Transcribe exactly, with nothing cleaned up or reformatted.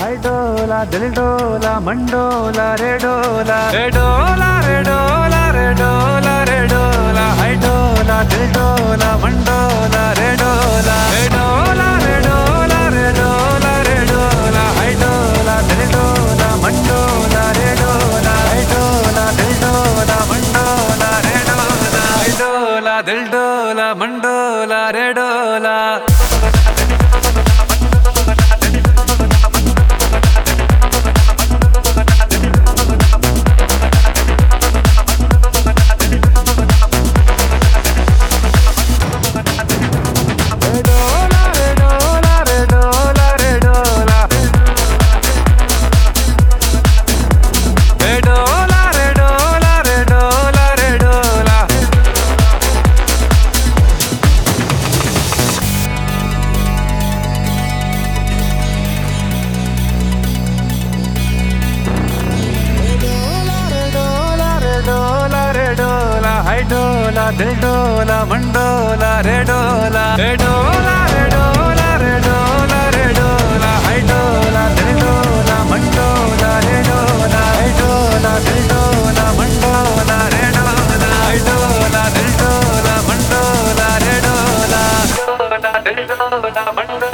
high డోలా దిల్ డోలా మండోలా రే డోలా రే డోలా రే డోలా రే డోలా రే డోలా హై డోలా దిల్ డోలా మండోలా రే డోలా రే డోలా రే డోలా రే డోలా రే డోలా హై డోలా దిల్ డోలా మండోలా రే డోలా హై డోలా దిల్ డోలా మండోలా రే డోలా హై డోలా దిల్ డోలా మండోలా రే డోలా హై డోలా దిల్ డోలా మండోలా రే డోలా రే డోలా రే డోలా రే డోలా రే డోలా హై డోలా దిల్ డోలా మండోలా రే డోలా హై డోలా దిల్ డోలా మండోలా రే డోలా హై డోలా దిల్ డోలా మండోలా రే డోలా డోలా దిల్ డోలా మండోలా